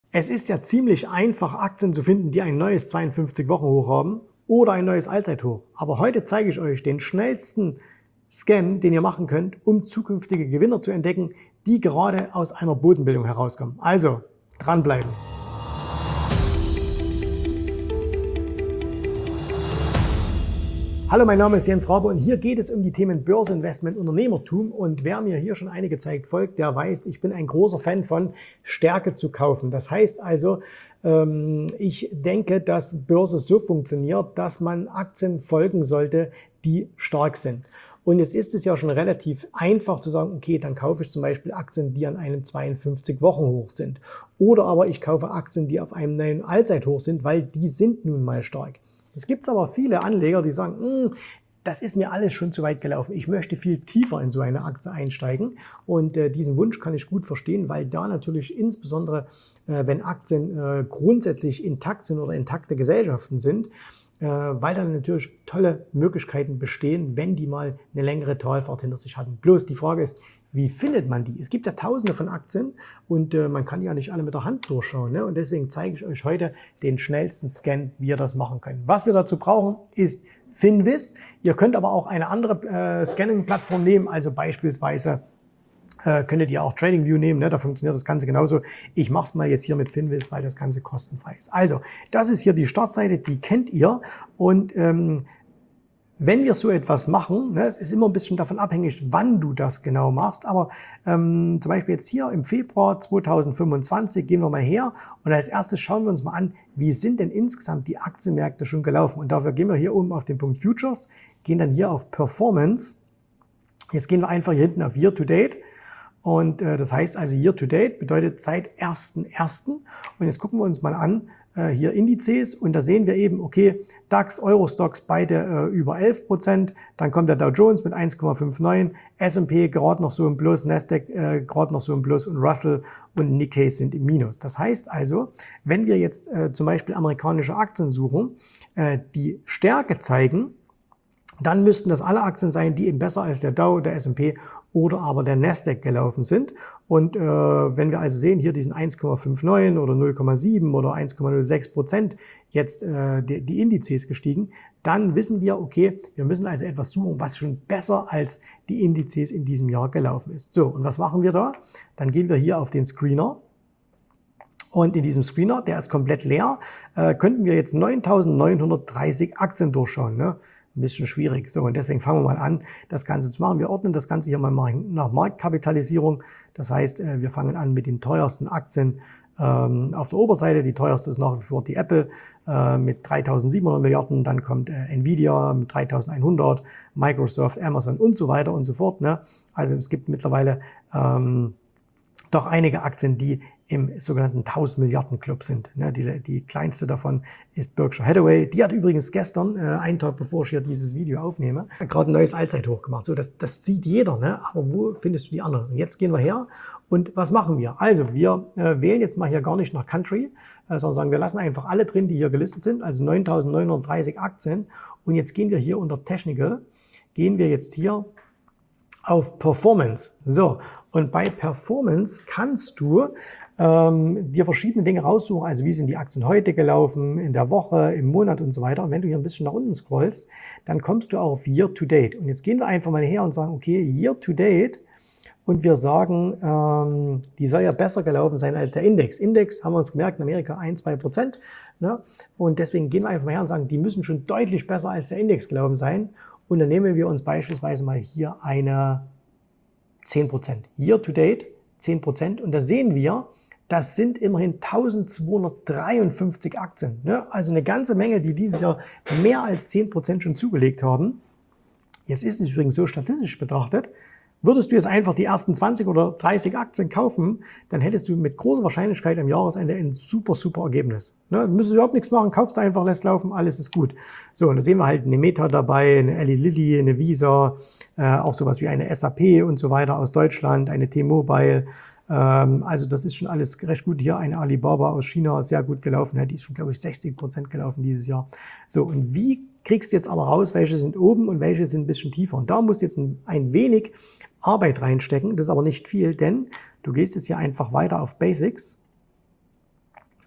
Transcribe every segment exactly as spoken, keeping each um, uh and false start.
Es ist ja ziemlich einfach, Aktien zu finden, die ein neues zweiundfünfzig-Wochen-Hoch haben oder ein neues Allzeithoch. Aber heute zeige ich euch den schnellsten Scan, den ihr machen könnt, um zukünftige Gewinner zu entdecken, die gerade aus einer Bodenbildung herauskommen. Also, dranbleiben! Hallo, mein Name ist Jens Rabe und hier geht es um die Themen Börse, Investment, Unternehmertum. Und wer mir hier schon einige Zeit folgt, der weiß, ich bin ein großer Fan von Stärke zu kaufen. Das heißt also, ich denke, dass Börse so funktioniert, dass man Aktien folgen sollte, die stark sind. Und jetzt ist es ja schon relativ einfach zu sagen, okay, dann kaufe ich zum Beispiel Aktien, die an einem zweiundfünfzig-Wochen-Hoch sind. Oder aber ich kaufe Aktien, die auf einem neuen Allzeithoch sind, weil die sind nun mal stark. Es gibt aber viele Anleger, die sagen, das ist mir alles schon zu weit gelaufen. Ich möchte viel tiefer in so eine Aktie einsteigen. Und äh, diesen Wunsch kann ich gut verstehen, weil da natürlich insbesondere, äh, wenn Aktien äh, grundsätzlich intakt sind oder intakte Gesellschaften sind, äh, weil dann natürlich tolle Möglichkeiten bestehen, wenn die mal eine längere Talfahrt hinter sich hatten. Bloß die Frage ist, wie findet man die? Es gibt ja tausende von Aktien und äh, man kann die ja nicht alle mit der Hand durchschauen. Ne? Und deswegen zeige ich euch heute den schnellsten Scan, wie ihr das machen könnt. Was wir dazu brauchen, ist Finviz. Ihr könnt aber auch eine andere äh, Scanning-Plattform nehmen, also beispielsweise äh, könntet ihr auch TradingView nehmen, ne? Da funktioniert das Ganze genauso. Ich mache es mal jetzt hier mit Finviz, weil das Ganze kostenfrei ist. Also, das ist hier die Startseite, die kennt ihr und ähm, wenn wir so etwas machen, ne, es ist immer ein bisschen davon abhängig, wann du das genau machst, aber ähm, zum Beispiel jetzt hier im Februar zweitausendfünfundzwanzig gehen wir mal her und als erstes schauen wir uns mal an, wie sind denn insgesamt die Aktienmärkte schon gelaufen. Und dafür gehen wir hier oben auf den Punkt Futures, gehen dann hier auf Performance. Jetzt gehen wir einfach hier hinten auf Year to Date. Und äh, das heißt also Year to Date bedeutet seit ersten ersten Und jetzt gucken wir uns mal an, äh, hier Indizes und da sehen wir eben, okay, DAX, Eurostoxx beide äh, über elf Prozent, dann kommt der Dow Jones mit eins Komma neunundfünfzig, S und P gerade noch so im Plus, Nasdaq äh, gerade noch so im Plus und Russell und Nikkei sind im Minus. Das heißt also, wenn wir jetzt äh, zum Beispiel amerikanische Aktien suchen, äh, die Stärke zeigen, dann müssten das alle Aktien sein, die eben besser als der Dow, der S und P oder aber der Nasdaq gelaufen sind. Und äh, wenn wir also sehen, hier diesen eins Komma neunundfünfzig oder null Komma sieben oder eins Komma null sechs Prozent jetzt äh, die, die Indizes gestiegen, dann wissen wir, okay, wir müssen also etwas suchen, was schon besser als die Indizes in diesem Jahr gelaufen ist. So, und was machen wir da? Dann gehen wir hier auf den Screener. Und in diesem Screener, der ist komplett leer, äh, könnten wir jetzt neuntausendneunhundertdreißig Aktien durchschauen, ne? Ein bisschen schwierig. So, und deswegen fangen wir mal an, das Ganze zu machen. Wir ordnen das Ganze hier mal nach Marktkapitalisierung. Das heißt, wir fangen an mit den teuersten Aktien ähm, auf der Oberseite. Die teuerste ist nach wie vor die Apple äh, mit dreitausendsiebenhundert Milliarden. Dann kommt äh, Nvidia mit dreitausendeinhundert, Microsoft, Amazon und so weiter und so fort. Ne? Also es gibt mittlerweile ähm, doch einige Aktien, die im sogenannten tausend Milliarden Club sind. Die, die kleinste davon ist Berkshire Hathaway. Die hat übrigens gestern, äh, einen Tag bevor ich hier dieses Video aufnehme, gerade ein neues Allzeithoch gemacht. So, das, das sieht jeder, ne? Aber wo findest du die anderen? Und jetzt gehen wir her und was machen wir? Also wir äh, wählen jetzt mal hier gar nicht nach Country, äh, sondern sagen, wir lassen einfach alle drin, die hier gelistet sind, also neuntausendneunhundertdreißig Aktien. Und jetzt gehen wir hier unter Technical, gehen wir jetzt hier auf Performance. So, und bei Performance kannst du ähm, dir verschiedene Dinge raussuchen, also wie sind die Aktien heute gelaufen, in der Woche, im Monat und so weiter. Und wenn du hier ein bisschen nach unten scrollst, dann kommst du auch auf Year to Date. Und jetzt gehen wir einfach mal her und sagen, okay, Year to Date. Und wir sagen, ähm, die soll ja besser gelaufen sein als der Index. Index, haben wir uns gemerkt, in Amerika ein, zwei Prozent. Ne? Und deswegen gehen wir einfach mal her und sagen, die müssen schon deutlich besser als der Index gelaufen sein. Und dann nehmen wir uns beispielsweise mal hier eine zehn Prozent. Year to Date zehn Prozent. Und da sehen wir, das sind immerhin eintausendzweihundertdreiundfünfzig Aktien. Ne? Also eine ganze Menge, die dieses Jahr mehr als zehn Prozent schon zugelegt haben. Jetzt ist es übrigens so statistisch betrachtet, würdest du jetzt einfach die ersten zwanzig oder dreißig Aktien kaufen, dann hättest du mit großer Wahrscheinlichkeit am Jahresende ein super, super Ergebnis. Ne, du müsstest überhaupt nichts machen, kaufst einfach, lässt laufen, alles ist gut. So, und da sehen wir halt eine Meta dabei, eine Eli Lilly, eine Visa, äh, auch sowas wie eine S A P und so weiter aus Deutschland, eine T-Mobile. Ähm, also das ist schon alles recht gut. Hier eine Alibaba aus China, sehr gut gelaufen. Ja, die ist schon, glaube ich, sechzig Prozent gelaufen dieses Jahr. So, und wie kriegst du jetzt aber raus, welche sind oben und welche sind ein bisschen tiefer? Und da musst du jetzt ein, ein wenig Arbeit reinstecken, das ist aber nicht viel, denn du gehst jetzt hier einfach weiter auf Basics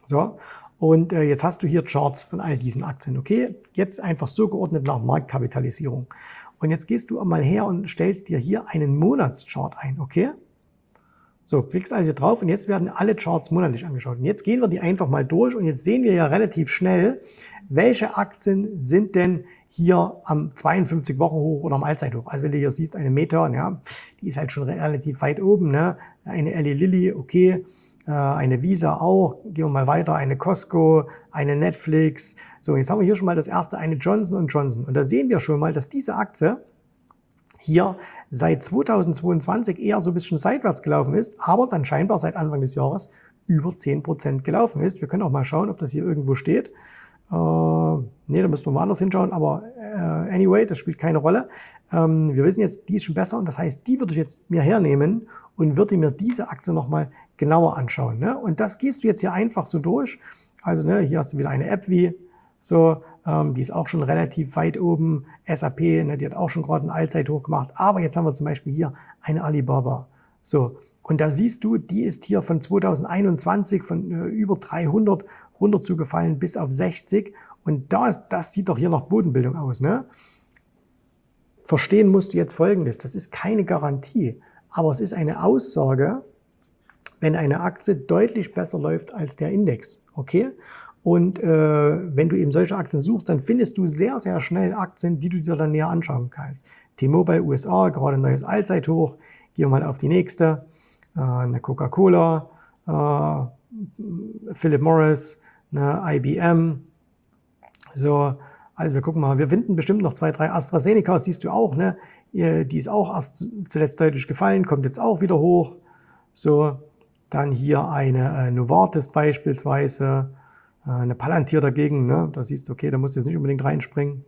So, und äh, jetzt hast du hier Charts von all diesen Aktien. Okay, jetzt einfach so geordnet nach Marktkapitalisierung. Und jetzt gehst du mal her und stellst dir hier einen Monatschart ein, okay? So, klickst also drauf und jetzt werden alle Charts monatlich angeschaut. Und jetzt gehen wir die einfach mal durch und jetzt sehen wir ja relativ schnell, welche Aktien sind denn hier am zweiundfünfzig Wochen hoch oder am Allzeithoch. Also wenn du hier siehst, eine Meta, ja, die ist halt schon relativ weit oben, ne? Eine Eli Lilly, okay, eine Visa auch, gehen wir mal weiter, eine Costco, eine Netflix. So, jetzt haben wir hier schon mal das erste, eine Johnson und Johnson. Und da sehen wir schon mal, dass diese Aktie hier seit zweitausendzweiundzwanzig eher so ein bisschen seitwärts gelaufen ist, aber dann scheinbar seit Anfang des Jahres über zehn Prozent gelaufen ist. Wir können auch mal schauen, ob das hier irgendwo steht. Äh, ne, da müssen wir woanders hinschauen, aber äh, anyway, das spielt keine Rolle. Ähm, wir wissen jetzt, die ist schon besser und das heißt, die würde ich jetzt mir hernehmen und würde mir diese Aktie nochmal genauer anschauen. Ne? Und das gehst du jetzt hier einfach so durch. Also ne, hier hast du wieder eine App wie so, ähm, die ist auch schon relativ weit oben. S A P, ne, die hat auch schon gerade einen Allzeithoch gemacht. Aber jetzt haben wir zum Beispiel hier eine Alibaba. So, und da siehst du, die ist hier von zweitausendeinundzwanzig von äh, über dreihundert runter zugefallen bis auf sechzig. Und da ist, das sieht doch hier nach Bodenbildung aus. Ne? Verstehen musst du jetzt Folgendes. Das ist keine Garantie, aber es ist eine Aussage, wenn eine Aktie deutlich besser läuft als der Index. Okay? Und äh, wenn du eben solche Aktien suchst, dann findest du sehr, sehr schnell Aktien, die du dir dann näher anschauen kannst. T-Mobile U S A, gerade ein neues Allzeithoch. Gehen wir mal auf die nächste. Äh, eine Coca-Cola, äh, Philip Morris, eine I B M. So, also wir gucken mal, wir finden bestimmt noch zwei, drei. AstraZeneca siehst du auch, ne? Die ist auch erst zuletzt deutlich gefallen, kommt jetzt auch wieder hoch. So, dann hier eine äh, Novartis beispielsweise. Eine Palantir dagegen, ne? Da siehst du, okay, da musst du jetzt nicht unbedingt reinspringen.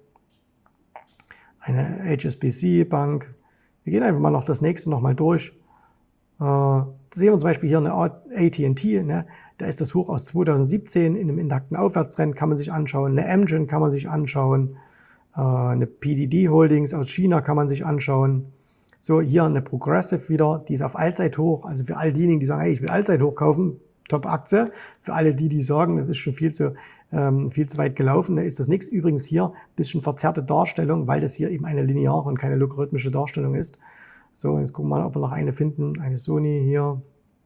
Eine H S B C Bank. Wir gehen einfach mal noch das nächste nochmal durch. Äh, da sehen wir zum Beispiel hier eine A T and T, ne? Da ist das Hoch aus zweitausendsiebzehn in einem intakten Aufwärtstrend, kann man sich anschauen. Eine Amgen kann man sich anschauen. Äh, eine P D D Holdings aus China kann man sich anschauen. So, hier eine Progressive wieder, die ist auf Allzeithoch. Also für all diejenigen, die sagen, hey, ich will Allzeithoch kaufen, Top-Aktie. Für alle die, die sagen, das ist schon viel zu, ähm, viel zu weit gelaufen, da ist das nichts. Übrigens hier ein bisschen verzerrte Darstellung, weil das hier eben eine lineare und keine logarithmische Darstellung ist. So, jetzt gucken wir mal, ob wir noch eine finden. Eine Sony hier.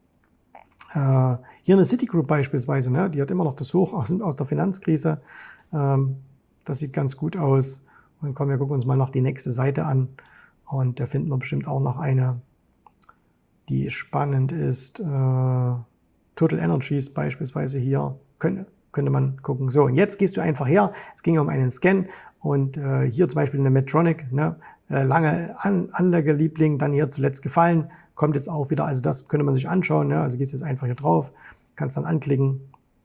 Äh, hier eine Citigroup beispielsweise, ne? Die hat immer noch das Hoch aus, aus der Finanzkrise. Ähm, das sieht ganz gut aus. Und dann kommen wir gucken uns mal noch die nächste Seite an. Und da finden wir bestimmt auch noch eine, die spannend ist. Äh, Total Energies beispielsweise hier, könnte, könnte man gucken. So, und jetzt gehst du einfach her, es ging um einen Scan und äh, hier zum Beispiel eine Medtronic, ne, äh, lange An Anlageliebling, dann hier zuletzt gefallen, kommt jetzt auch wieder, also das könnte man sich anschauen, ne, also gehst jetzt einfach hier drauf, kannst dann anklicken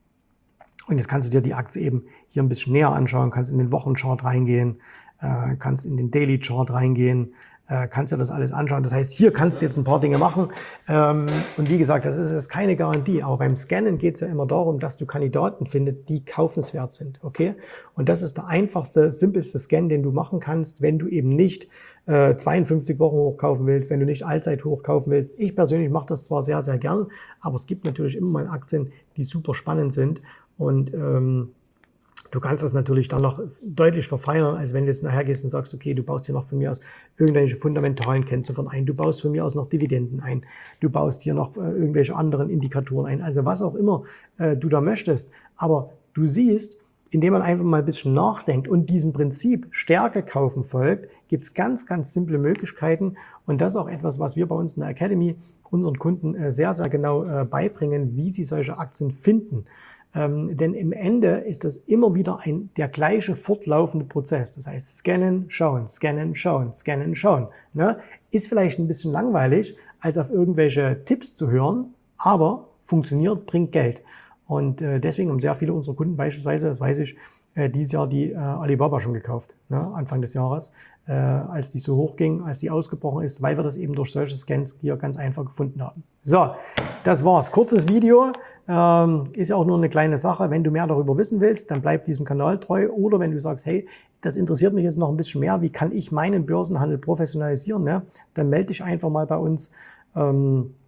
und jetzt kannst du dir die Aktie eben hier ein bisschen näher anschauen, kannst in den Wochenchart reingehen, äh, kannst in den Daily Chart reingehen, kannst du das alles anschauen. Das heißt, hier kannst du jetzt ein paar Dinge machen. Und wie gesagt, das ist jetzt keine Garantie. Aber beim Scannen geht es ja immer darum, dass du Kandidaten findest, die kaufenswert sind. Okay? Und das ist der einfachste, simpelste Scan, den du machen kannst, wenn du eben nicht äh, zweiundfünfzig Wochen hoch kaufen willst, wenn du nicht Allzeit hoch kaufen willst. Ich persönlich mache das zwar sehr, sehr gern, aber es gibt natürlich immer mal Aktien, die super spannend sind. Und ähm, du kannst das natürlich dann noch deutlich verfeinern, als wenn du jetzt nachher gehst und sagst, okay, du baust hier noch von mir aus irgendwelche fundamentalen Kennziffern ein, du baust von mir aus noch Dividenden ein, du baust hier noch äh, irgendwelche anderen Indikatoren ein, also was auch immer äh, du da möchtest. Aber du siehst, indem man einfach mal ein bisschen nachdenkt und diesem Prinzip Stärke kaufen folgt, gibt es ganz, ganz simple Möglichkeiten und das ist auch etwas, was wir bei uns in der Academy unseren Kunden äh, sehr, sehr genau äh, beibringen, wie sie solche Aktien finden. Ähm, denn im Ende ist das immer wieder ein, der gleiche fortlaufende Prozess. Das heißt, scannen, schauen, scannen, schauen, scannen, schauen. Ne? Ist vielleicht ein bisschen langweilig, als auf irgendwelche Tipps zu hören, aber funktioniert, bringt Geld. Und äh, deswegen haben sehr viele unserer Kunden beispielsweise, das weiß ich, äh, dieses Jahr die äh, Alibaba schon gekauft, ne? Anfang des Jahres, äh, als die so hoch ging, als die ausgebrochen ist, weil wir das eben durch solche Scans hier ganz einfach gefunden haben. So, das war's. Kurzes Video, ähm, ist ja auch nur eine kleine Sache. Wenn du mehr darüber wissen willst, dann bleib diesem Kanal treu. Oder wenn du sagst, hey, das interessiert mich jetzt noch ein bisschen mehr, wie kann ich meinen Börsenhandel professionalisieren, ne? Dann melde dich einfach mal bei uns. Ähm,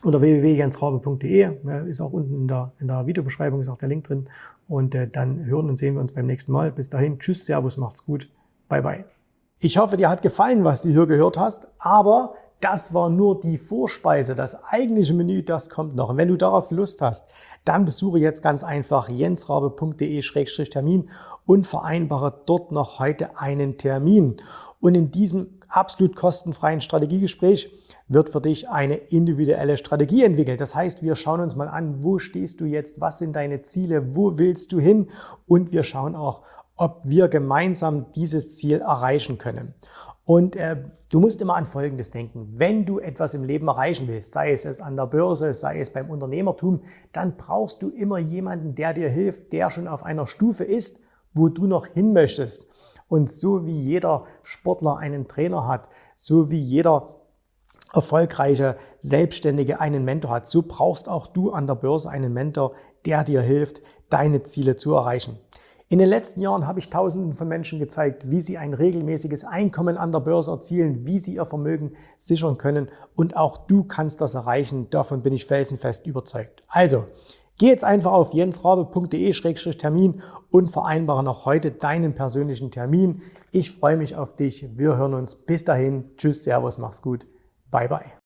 unter w w w punkt jens rabe punkt de. Ist auch unten in der, in der Videobeschreibung, ist auch der Link drin. Und äh, dann hören und sehen wir uns beim nächsten Mal. Bis dahin, tschüss, servus, macht's gut, bye bye. Ich hoffe, dir hat gefallen, was du hier gehört hast, aber das war nur die Vorspeise. Das eigentliche Menü, das kommt noch. Und wenn du darauf Lust hast, dann besuche jetzt ganz einfach jens rabe punkt de Schrägstrich Termin und vereinbare dort noch heute einen Termin. Und in diesem absolut kostenfreien Strategiegespräch wird für dich eine individuelle Strategie entwickelt. Das heißt, wir schauen uns mal an, wo stehst du jetzt, was sind deine Ziele, wo willst du hin, und wir schauen auch, ob wir gemeinsam dieses Ziel erreichen können. Und äh, du musst immer an Folgendes denken: Wenn du etwas im Leben erreichen willst, sei es, es an der Börse, sei es beim Unternehmertum, dann brauchst du immer jemanden, der dir hilft, der schon auf einer Stufe ist, wo du noch hin möchtest. Und so wie jeder Sportler einen Trainer hat, so wie jeder erfolgreiche Selbstständige einen Mentor hat, so brauchst auch du an der Börse einen Mentor, der dir hilft, deine Ziele zu erreichen. In den letzten Jahren habe ich Tausenden von Menschen gezeigt, wie sie ein regelmäßiges Einkommen an der Börse erzielen, wie sie ihr Vermögen sichern können, und auch du kannst das erreichen. Davon bin ich felsenfest überzeugt. Also, geh jetzt einfach auf jens rabe punkt de Schrägstrich Termin und vereinbare noch heute deinen persönlichen Termin. Ich freue mich auf dich. Wir hören uns. Bis dahin. Tschüss, servus, mach's gut. Bye, bye.